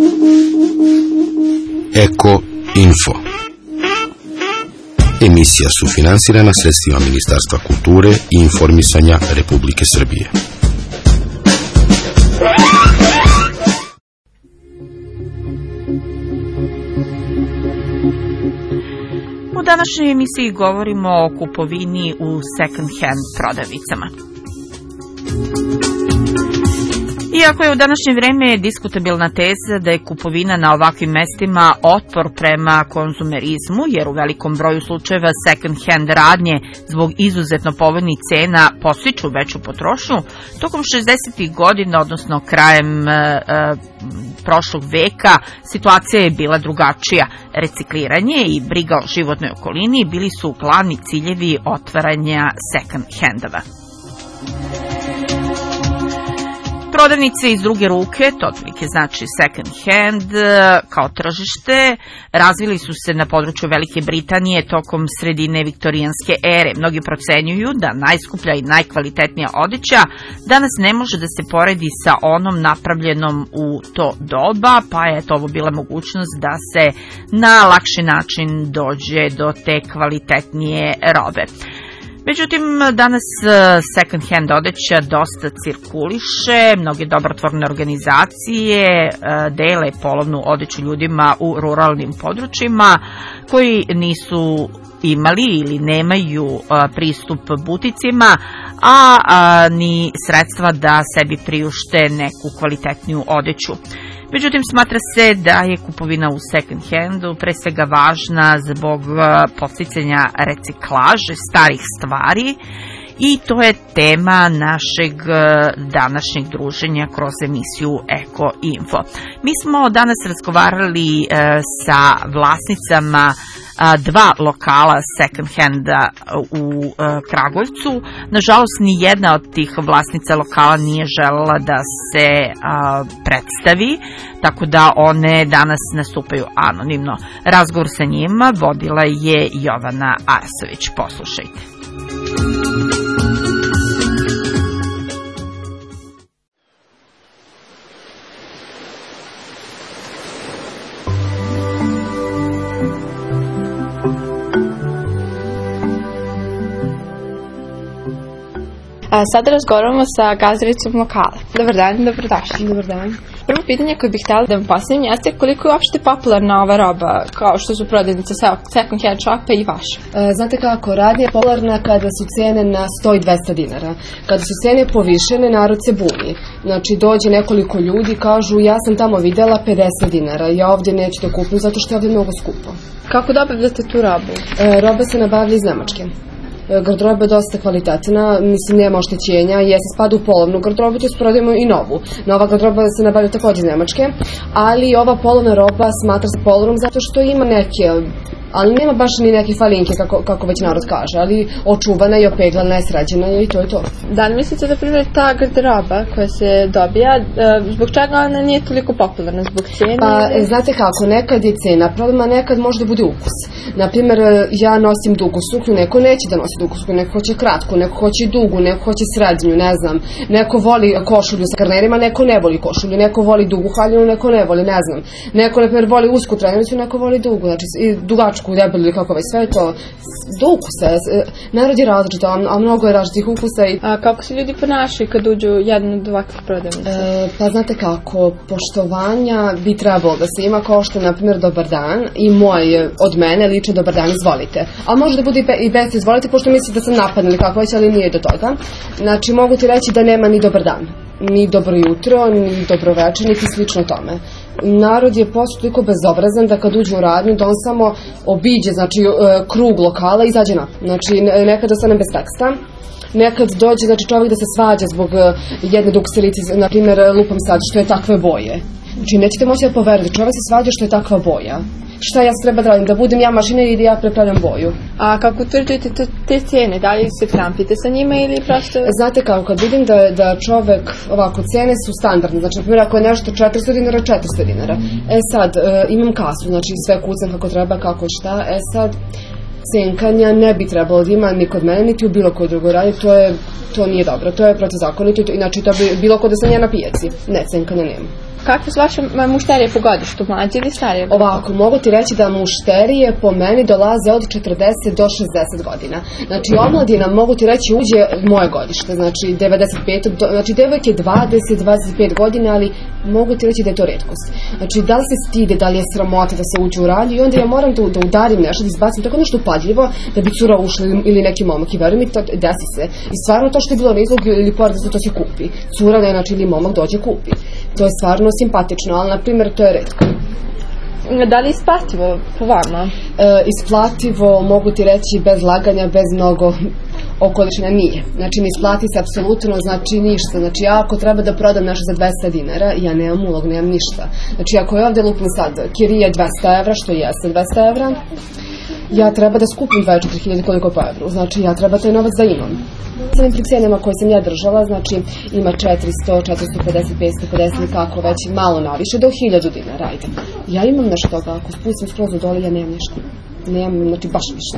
Eko Info. Emisija sufinansirana sredstvima Ministarstva kulture i informisanja Republike Srbije. U današnjoj emisiji govorimo o kupovini u second hand prodavnicama. Iako je u današnje vreme diskutabilna teza da je kupovina na ovakvim mestima otpor prema konzumerizmu, jer u velikom broju slučajeva second hand radnje zbog izuzetno povoljnih cena podstiču veću potrošnju, tokom 60. godina, odnosno krajem prošlog veka, situacija je bila drugačija. Recikliranje i briga o životnoj okolini bili su glavni ciljevi otvaranja second handova. Prodavnice iz druge ruke, to otprilike znači second hand, kao tržište, razvili su se na području Velike Britanije tokom sredine viktorijanske ere. Mnogi procenjuju da najskuplja i najkvalitetnija odeća danas ne može da se poredi sa onom napravljenom u to doba, pa je to ovo bila mogućnost da se na lakši način dođe do te kvalitetnije robe. Međutim, danas second hand odeća dosta cirkuliše, mnoge dobrotvorne organizacije dele polovnu odeću ljudima u ruralnim područjima koji nisu imali ili nemaju pristup buticima, a ni sredstva da sebi priušte neku kvalitetniju odeću. Međutim, smatra se da je kupovina u second handu pre svega važna zbog podsticanja reciklaže starih stvari i to je tema našeg današnjeg druženja kroz emisiju Eko Info. Mi smo danas razgovarali sa vlasnicama dva lokala second handa u Kragujevcu. Nažalost, ni jedna od tih vlasnica lokala nije želela da se predstavi, tako da one danas nastupaju anonimno. Razgovor sa njima vodila je Jovana Arsović. Poslušajte. Sada razgovaramo sa gazdarinicom lokala. Dobar dan, dobrodošli. Dobar dan. Prvo pitanje koje bih htjela da vam postavim jeste koliko je uopšte popularna ova roba, kao što su prodavnice second hand shopa i vaša? Znate kako, radnja je popularna kada su cene na 100 i 200 dinara. Kada su cene povišene, narod se buni. Znači, dođe nekoliko ljudi, kažu ja sam tamo videla 50 dinara, ja ovdje neću da kupim zato što je ovdje mnogo skupo. Kako dobavljate tu robu? Roba se nabavlja iz Nemačke. Garderoba je dosta kvalitetna, mislim nema oštećenja, jeste spada u polovnu garderobu, to prodajemo i novu. Nova garderoba se nabavlja također iz Nemačke, ali ova polovna roba smatra se polovnom zato što ima neke, ali nema baš ni neke falinke kako već narod kaže, ali očuvana i opeglana je, sređena je i to je to. Da li mislite da primjer ta garderoba koja se dobija, zbog čega ona nije toliko popularna, zbog cene? Pa znate kako, nekad je cena problem, a nekad može da bude ukus. Naprimjer, ja nosim dugu suknju, neko neće da nosi dugu suknju, neko hoće kratku, neko hoće dugu, neko hoće srednju, ne znam. Neko voli košulju sa karnerima, neko ne voli košulju, neko voli dugu haljinu, neko ne voli, ne znam. Neko, na primjer, voli usku trajnicu, neko voli dugu, znači dugačku, debelu ili kako već, sve je to do ukusa. Narod je različito, a mnogo je različitih ukusa. A kako se ljudi ponašaju kad uđu jednu od ovakvih prodavnica? Pa znate kako, poštovanja bi trebalo da se ima, kao što je, na primjer, dobar dan i moj od mene liče dobar dan, izvolite. A može da bude i bez izvolite, pošto misli da sam napadna ili kako već, ali nije do toga. Znači, mogu ti reći da nema ni dobar dan, ni dobro jutro, ni dobro večer, niti slično tome. Narod je posto toliko bezobrazan da kad uđe u radnju, da on samo obiđe, znači, krug lokala i izađe na. Znači, nekad ostane bez teksta. Nekad dođe, znači, čovjek da se svađa zbog jedne dukselice, na primjer, lupam sad, što je takve boje. Znači, nećete moći da poverite, čovjek se svađa što je takva boja. Šta ja treba da radim, da budem ja mašina ili da ja prepravljam boju. A kako utvrđujete te cijene, da li se trampite sa njima ili prosto... Znate kako, kad vidim da čovek, ovako, cene su standardne, znači, na primjer, ako je nešto 400 dinara, 400 dinara. Sad, imam kasu, znači, sve kucam kako treba, kako šta, sad, cenkanja ne bi trebalo da ima ni kod mene, niti u bilo kojoj drugoj radi, to nije dobro, to je protizakonito, inače to bi bilo kod da sam ja na pijaci, ne, cenkanja nema. Kakve su vaše mušterije po godištu, mlađe ili starije? Ovako, mogu ti reći da mušterije po meni dolaze od 40 do 60 godina. Znači, omladina, mogu ti reći, uđe moje godište, znači 95, znači devojke 20-25 godina, ali mogu ti reći da je to retkost. Znači, da li se stide, da li je sramota da se uđe u ralju i onda ja moram da udarim nešto, da izbacim tako nešto upadljivo da bi cura ušla ili neki momak. I verujem mi, to desi se. I stvarno to što je bilo na izlogu ili pored to se kupi. Cura, znači, ili momak dođe kupi. To je stvarno simpatično, ali na primjer to je retko. Da li je isplativo po vama? Isplativo, mogu ti reći, bez laganja, bez mnogo okoličina nije. Znači, ne isplati se apsolutno, znači ništa. Znači, ja ako treba da prodam nešto za 200 dinara, ja nemam ulog, nemam ništa. Znači, ako je ovdje lupim sad kirije 200 evra, što jeste 200 evra, ja treba da skupim 24.000 koliko po evru. Znači, ja treba taj novac da imam. Sa ovim cijenama koje sam ja držala, znači ima 400, 450, 550 ili kako već, malo naviše, do 1000 dinara, ajde. Ja imam nešto toga, ako spustim skroz u dole, ja nemam ništa. Nemam, znači baš ništa.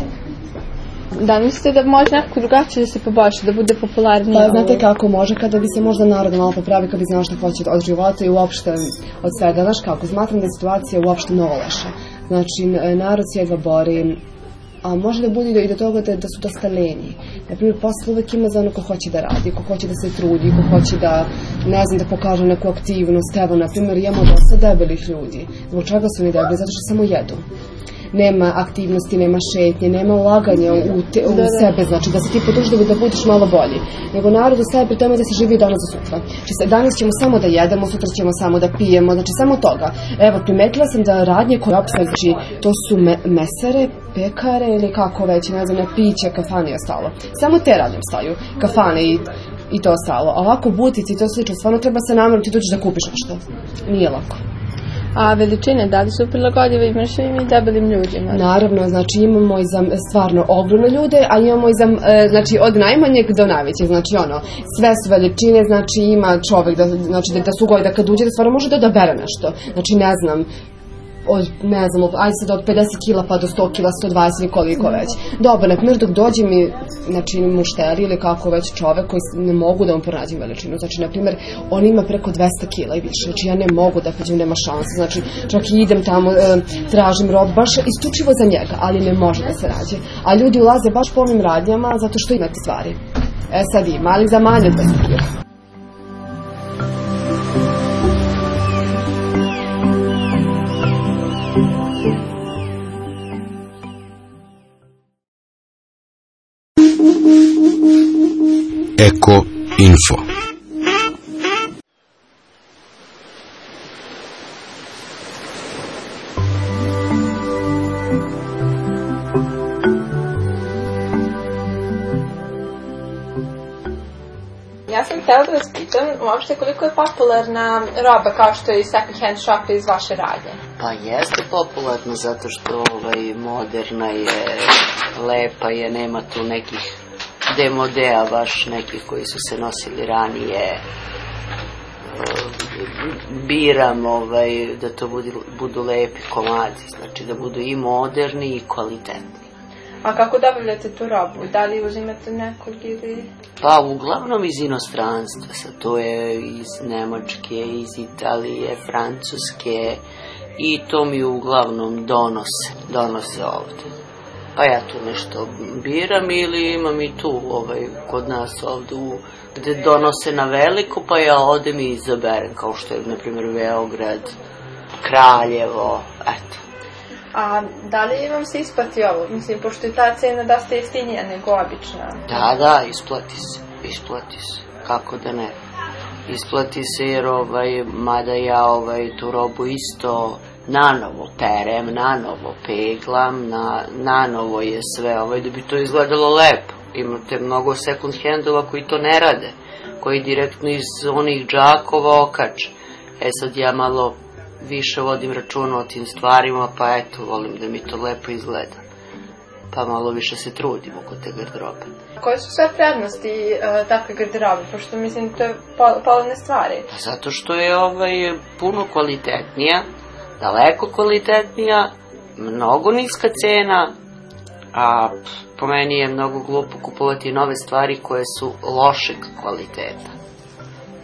Da, mislite da može nekako drugačije da se poboljša, da bude popularnije? Pa znate kako može, kada bi se možda narod malo popravi, kada bi znao što hoće od života i uopšte od svega. Znaš kako, smatram da je situacija uopšte mnogo loša. Znači, narod se jedva bori, a može da bude i do toga da su dosta lenji. Naprimjer, posle uvek ima za ono ko hoće da radi, ko hoće da se trudi, ko hoće da, ne znam, da pokaže neku aktivnost. Evo, naprimjer, imamo dosta debelih ljudi. Zbog čega su oni debeli? Zato što samo jedu. Nema aktivnosti, nema šetnje, nema ulaganja u sebe, znači da se ti podruži da budeš malo bolji. Nego narod ostaje pri tome da se živi danas za sutra. Znači, danas ćemo samo da jedemo, sutra ćemo samo da pijemo, znači samo toga. Evo, primetila sam da radnje koje opstaju, znači to su mesare, pekare ili kako već, ne znam, piće, kafane i ostalo. Samo te radnje staju, kafane i to ostalo. A ovako butici i to slično, stvarno treba se namerno ti doći da kupiš nešto. Nije lako. A veličine, da li su prilagodive i mršavim i debelim ljudima? Naravno, znači imamo i za stvarno ogromne ljude, a imamo i za, znači od najmanjeg do najvećeg, znači ono, sve su veličine, znači ima čovjek da su goji da kad uđe da stvarno može da odabere nešto, znači ne znam, ajde sad od 50 kila pa do 100 kila, 120 ili koliko već. Dobro, na primjer dok dođe mi, znači mušteri ili kako već čovek koji ne mogu da mu pronađem veličinu. Znači, na primjer, on ima preko 200 kila i više. Znači, ja ne mogu da pođem, nema šanse. Znači, čak i idem tamo, tražim rob, baš isključivo za njega, ali ne može da se rađe. A ljudi ulaze baš po ovim radnjama zato što imate stvari. Sad ima, ali za manje od 200 kila. Eko Info. Ja sam htjela da vas pitam uopšte koliko je popularna roba kao što je second hand shop iz vaše radnje? Pa jeste popularna zato što moderna je, lepa je, nema tu nekih demodea baš nekih koji su se nosili ranije. Biram da to budu lepi komadi, znači da budu i moderni i kvalitetni. A kako dobavljate tu robu? Da li uzimate nekog ili... Pa uglavnom iz inostranstva, to je iz Nemačke, iz Italije, Francuske i to mi uglavnom donose ovde. Pa ja tu nešto biram ili imam i tu kod nas ovde gde donose na veliko, pa ja odem i izaberem, kao što je na primjer Beograd, Kraljevo, eto. A da li vam se isplati ovo? Mislim, pošto je ta cena dosta jeftinija nego obična. Da, isplati se, kako da ne. Isplati se jer mada ja tu robu isto nanovo perem, nanovo peglam, nanovo je sve, da bi to izgledalo lepo. Imate mnogo second handova koji to ne rade, koji direktno iz onih džakova okače. Sad ja malo više vodim računa o tim stvarima, pa eto, volim da mi to lepo izgleda. Pa malo više se trudim oko te garderobe. Koje su sve prednosti takve garderobe, pošto mislim to je polovne stvari? Pa zato što je puno kvalitetnija, daleko kvalitetnija, mnogo niska cena, a po meni je mnogo glupo kupovati nove stvari koje su lošeg kvaliteta.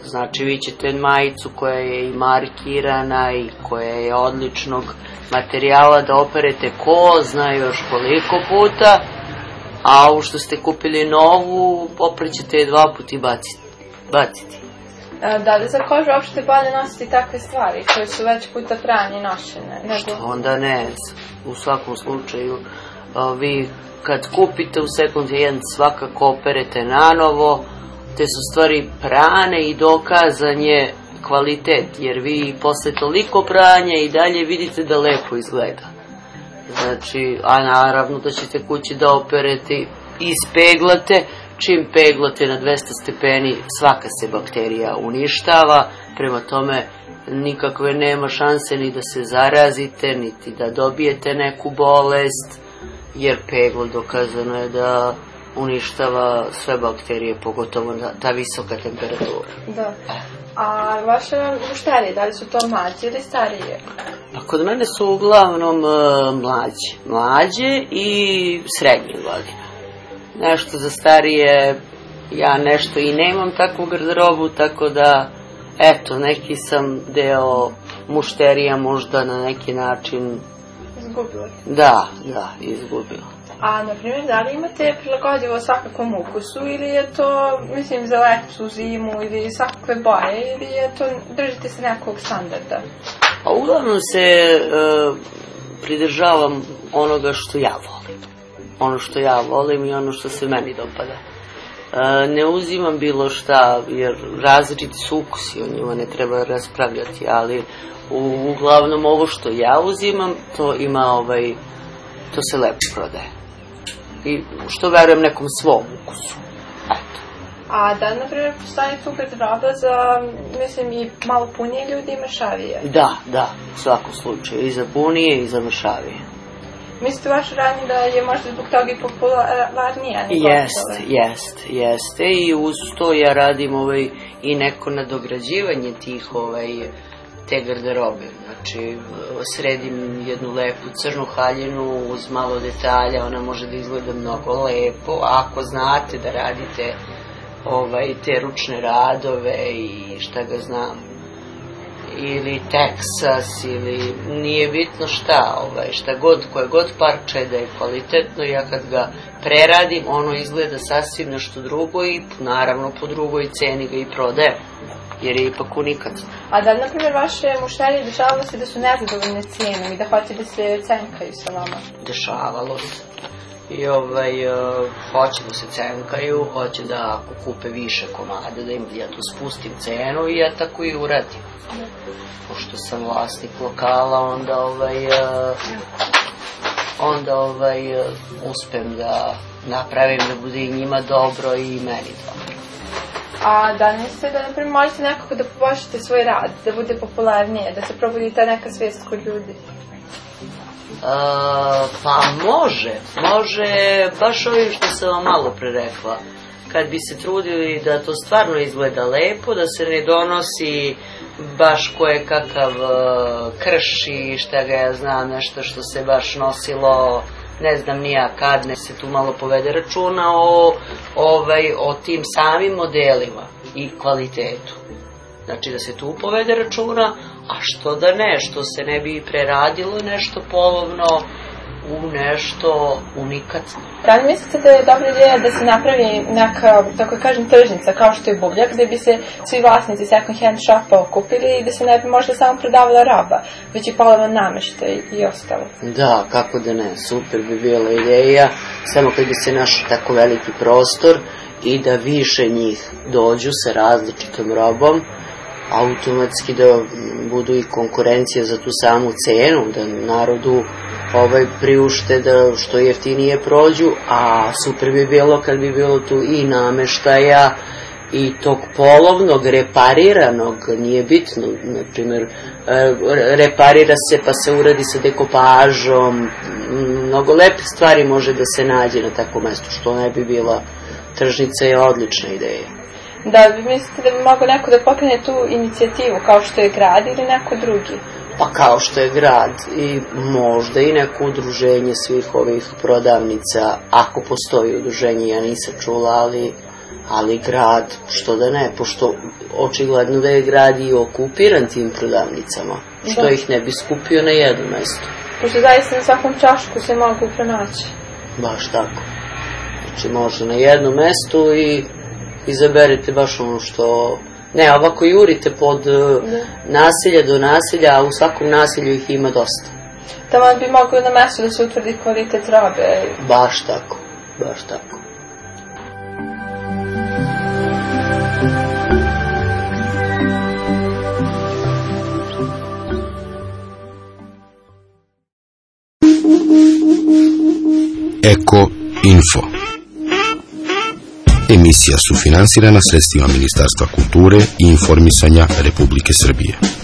Znači vi ćete majicu koja je i markirana i koja je odličnog materijala da operete ko zna još koliko puta, a ovo što ste kupili novu, oprećete je 2 puta i baciti. Da li za kožu uopšte bolje nositi takve stvari koje su već puta pranje i nošene? Što onda ne, u svakom slučaju vi kad kupite u second hand svakako operete nanovo, te su stvari prane i dokazan je kvalitet, jer vi posle toliko pranja i dalje vidite da lepo izgleda. Znači, a naravno da ćete kući da operete i ispeglate, čim peglate na 200 stepeni svaka se bakterija uništava, prema tome nikakve nema šanse ni da se zarazite, niti da dobijete neku bolest, jer peglo dokazano je da uništava sve bakterije, pogotovo ta visoka temperatura. Da. A vaše mušterije, da li su to mlađe ili starije? Pa kod mene su uglavnom mlađe i srednje godine. Nešto za starije, ja nešto i nemam takvu garderobu, tako da, eto, neki sam deo mušterija možda na neki način... Izgubila? Da, izgubila. A, na primjer, da li imate prilagodivo svakakvom ukusu ili je to, mislim, za letu, zimu ili svakakve boje ili je to, držite se nekog standarda? A uglavnom se pridržavam onoga što ja volim. Ono što ja volim i ono što se meni dopada. Ne uzimam bilo šta, jer različiti su ukusi, o njima ne treba raspravljati, ali uglavnom ovo što ja uzimam, to ima to se lepo prodaje. I što verujem nekom svom ukusu. Eto. A da, na primjer, postoji tu garderoba za, mislim, i malo punije ljudi i mršavije? Da, u svakom slučaju. I za punije i za mršavije. Mislite u vašoj radnji da je možda zbog toga i popularnija? Jeste. I uz to ja radim i neko nadograđivanje te garderobe. Znači, sredim jednu lepu crnu haljinu uz malo detalja, ona može da izgleda mnogo lepo, ako znate da radite te ručne radove i šta ga znam, ili Texas, ili nije bitno šta god, koje god parče da je kvalitetno, ja kad ga preradim, ono izgleda sasvim nešto drugo i naravno po drugoj ceni ga i prodajem, jer je ipak unikat. A da, na primjer, vaše mušterije dešavalo se da su nezadovoljne cijenom i da hoće da se cenkaju sa vama? Dešavalo se. I hoće da se cenkaju, hoće da ako kupe više komada, da im ja tu spustim cenu i ja tako i uradim. Pošto sam vlasnik lokala, onda uspem da napravim da bude i njima dobro i meni dobro. A da mislite da, na primjer, možete nekako da poboljšate svoj rad, da bude popularnije, da se probudi ta neka svijest kod ljudi? Pa može, baš ovim što sam vam malo pre rekla. Kad bi se trudili da to stvarno izgleda lepo, da se ne donosi baš koje kakav krš i šta ga ja znam, nešto što se baš nosilo, ne znam nija kad, ne se tu malo povede računa o tim samim modelima i kvalitetu. Znači da se tu povede računa, a što da ne, što se ne bi preradilo nešto polovno u nešto unikatno. Da li mislite da je dobra ideja da se napravi neka, tako kažem, tržnica kao što je Buvljak, gde bi se svi vlasnici second hand shopa okupili i da se ne bi možda samo prodavala roba, već i polovan nameštaj i ostalo? Da, kako da ne, super bi bila ideja, samo kad bi se našao tako veliki prostor i da više njih dođu sa različitom robom, automatski da budu i konkurencija za tu samu cenu, da narodu priušte da što jeftinije prođu, a super bi bilo kad bi bilo tu i nameštaja i tog polovnog, repariranog, nije bitno, na primjer, reparira se pa se uradi sa dekopažom, mnogo lepe stvari može da se nađe na takvom mestu, što ne bi bila tržnica, je odlična ideja. Da, vi mislite da bi mogao neko da pokrene tu inicijativu kao što je grad ili neko drugi? Pa kao što je grad i možda i neko udruženje svih ovih prodavnica, ako postoji udruženje, ja nisam čula, ali ali grad, što da ne, pošto očigledno da je grad i okupiran tim prodavnicama, što ih ne bi skupio na jedno mesto. Pošto zaista na svakom čašku se mogu pronaći. Baš tako. Znači može na jednom mestu i izaberete baš ono što... Ne, ovako jurite pod naselja do naselja, a u svakom naselju ih ima dosta. Tamo bi moglo na mestu da se utvrdi kvalitet robe. Baš tako, baš tako. Eko Info. Emisija sufinansirana sredstvima Ministarstva kulture i informisanja Republike Srbije.